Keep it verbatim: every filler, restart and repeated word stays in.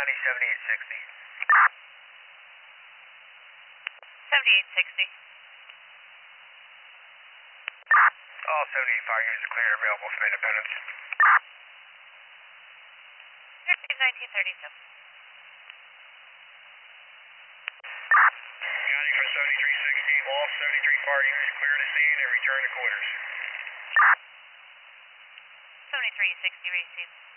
County seventy-eight sixty. seventy-eight sixty. All seventy-eight fire units are clear and available from Independence. nineteen thirty-seven. County for seventy-three sixty, all seventy-three fire units clear the scene and return to quarters. seventy-three sixty received.